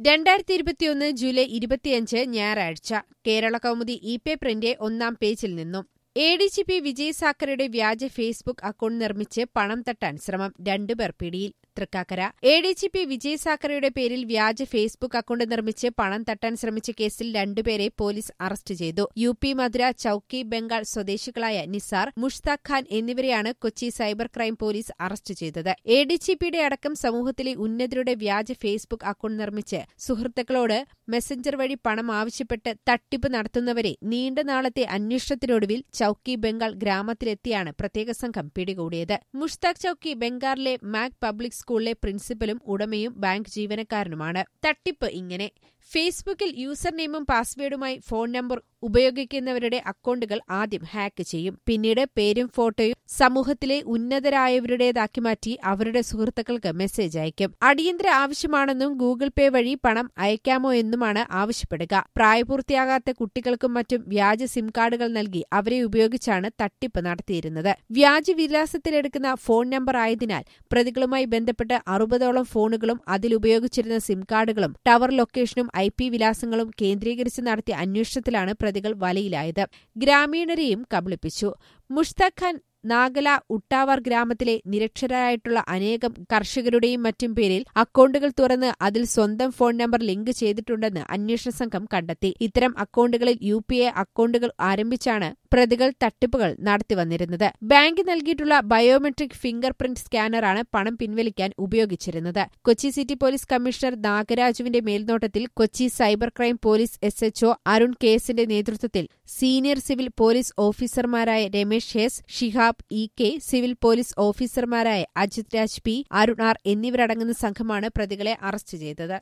2021 July 25 ഞായറാഴ്ച കേരളകൗമുദി ഇ-പേപ്പറിന്റെ ഒന്നാം പേജിൽ നിന്നും എഡിജിപി വിജയ് സാക്കറയുടെ വ്യാജ ഫേസ്ബുക്ക് അക്കൗണ്ട് നിർമ്മിച്ച് പണം തട്ടാൻ ശ്രമം, 2 പേർ പിടിയിൽ. തൃക്കാക്കര എഡിജിപി വിജയ് സാക്കറയുടെ പേരിൽ വ്യാജ ഫേസ്ബുക്ക് അക്കൗണ്ട് നിർമ്മിച്ച് പണം തട്ടാൻ ശ്രമിച്ച കേസിൽ 2 പേരെ പോലീസ് അറസ്റ്റ് ചെയ്തു. യു.പി. മധുര ചൌക്കി ബംഗാൾ സ്വദേശികളായ നിസാർ, മുഷ്താഖ് ഖാൻ എന്നിവരെയാണ് Kochi cyber crime police arrest ചെയ്തത്. എഡിജിപിയുടെ അടക്കം സമൂഹത്തിലെ ഉന്നതരുടെ വ്യാജ ഫേസ്ബുക്ക് അക്കൗണ്ട് നിർമ്മിച്ച് സുഹൃത്തുക്കളോട് മെസഞ്ചർ വഴി പണം ആവശ്യപ്പെട്ട് തട്ടിപ്പ് നടത്തുന്നവരെ നീണ്ട നാളത്തെ അന്വേഷണത്തിനൊടുവിൽ ചൌക്കി ബംഗാൾ ഗ്രാമത്തിലെത്തിയാണ് പ്രത്യേക സംഘം പിടികൂടിയത്. മുഷ്താഖ് ചൌക്കി ബംഗാളിലെ മാക് പബ്ലിക് സ്കൂളിലെ പ്രിൻസിപ്പലും ഉടമയും ബാങ്ക് ജീവനക്കാരനുമാണ്. തട്ടിപ്പ് ഇങ്ങനെ: ഫേസ്ബുക്കിൽ യൂസർ നെയിമും പാസ്വേഡുമായി ഫോൺ നമ്പർ ഉപയോഗിക്കുന്നവരുടെ അക്കൗണ്ടുകൾ ആദ്യം ഹാക്ക് ചെയ്യും. പിന്നീട് പേരും ഫോട്ടോയും സമൂഹത്തിലെ ഉന്നതരായവരുടേതാക്കി മാറ്റി അവരുടെ സുഹൃത്തുക്കൾക്ക് മെസ്സേജ് അയക്കും. അടിയന്തര ആവശ്യമാണെന്നും ഗൂഗിൾ പേ വഴി പണം അയക്കാമോ എന്നുമാണ് ആവശ്യപ്പെടുക. പ്രായപൂർത്തിയാകാത്ത കുട്ടികൾക്കും മറ്റും വ്യാജ സിം കാർഡുകൾ നൽകി അവരെ ഉപയോഗിച്ചാണ് തട്ടിപ്പ് നടത്തിയിരുന്നത്. വ്യാജ വിലാസത്തിലെടുക്കുന്ന ഫോൺ നമ്പർ ആയതിനാൽ പ്രതികളുമായി ബന്ധപ്പെട്ട് 60ഓളം ഫോണുകളും അതിലുപയോഗിച്ചിരുന്ന സിം കാർഡുകളും ടവർ ലൊക്കേഷനും IP വിലാസങ്ങളും കേന്ദ്രീകരിച്ച് നടത്തിയ അന്വേഷണത്തിലാണ് പ്രതികൾ വലയിലായത്. ഗ്രാമീണരെയും കബളിപ്പിച്ചു. മുഷ്താഖ് ഖാൻ നാഗല ഉട്ടാവാർ ഗ്രാമത്തിലെ നിരക്ഷരായിട്ടുള്ള അനേകം കർഷകരുടെയും മറ്റും പേരിൽ അക്കൗണ്ടുകൾ തുറന്ന് അതിൽ സ്വന്തം ഫോൺ നമ്പർ ലിങ്ക് ചെയ്തിട്ടുണ്ടെന്ന് അന്വേഷണ സംഘം കണ്ടെത്തി. ഇത്തരം അക്കൗണ്ടുകളിൽ UPI അക്കൗണ്ടുകൾ ആരംഭിച്ചാണ് പ്രതികൾ തട്ടിപ്പുകൾ നടത്തിവന്നിരുന്നത്. ബാങ്ക് നൽകിയിട്ടുള്ള ബയോമെട്രിക് ഫിംഗർ പ്രിന്റ് സ്കാനറാണ് പണം പിൻവലിക്കാൻ ഉപയോഗിച്ചിരുന്നത്. കൊച്ചി സിറ്റി പോലീസ് കമ്മീഷണർ നാഗരാജുവിന്റെ മേൽനോട്ടത്തിൽ Kochi cyber crime police SHO Arun KSന്റെ നേതൃത്വത്തിൽ സീനിയർ സിവിൽ പോലീസ് ഓഫീസർമാരായ Ramesh S, Shihab EK, civil police ഓഫീസർമാരായ അജിത് രാജ് P, അരുൺ R എന്നിവരടങ്ങുന്ന സംഘമാണ് പ്രതികളെ അറസ്റ്റ് ചെയ്തത്.